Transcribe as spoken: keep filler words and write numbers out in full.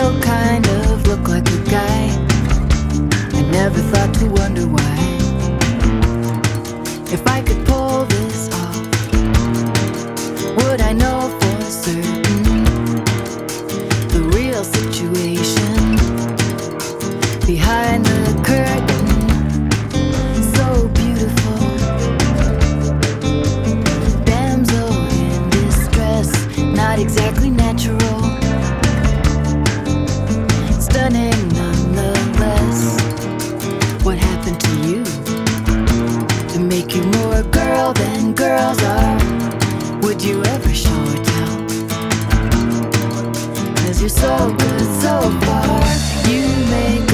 still kind of look like a guy. I never thought to wonder why. If I could pull this off, would I know for certain the real situation behind the curtain? So beautiful, damsel in distress, not exactly natural, stunning nonetheless. What happened to you to make you more girl than girls are? Would you ever show or tell? 'Cause you're so good so far. You make